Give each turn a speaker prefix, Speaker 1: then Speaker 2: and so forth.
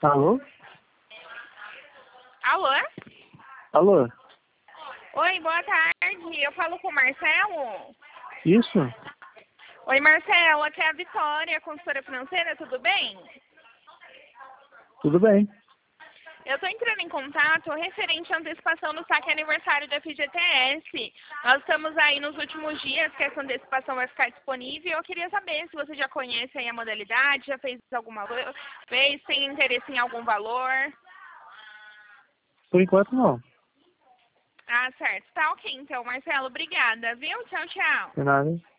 Speaker 1: Alô?
Speaker 2: Alô?
Speaker 1: Alô?
Speaker 2: Oi, boa tarde. Eu falo com o Marcelo?
Speaker 1: Isso?
Speaker 2: Oi, Marcelo. Aqui é a Vitória, consultora financeira. Tudo bem?
Speaker 1: Tudo bem.
Speaker 2: Eu estou entrando em contato referente à antecipação do saque aniversário da FGTS. Nós estamos aí nos últimos dias que essa antecipação vai ficar disponível. Eu queria saber se você já conhece aí a modalidade, já fez alguma vez, tem interesse em algum valor.
Speaker 1: Por enquanto, não.
Speaker 2: Ah, certo. Tá ok, então, Marcelo. Obrigada, viu? Tchau, tchau.
Speaker 1: Não é nada.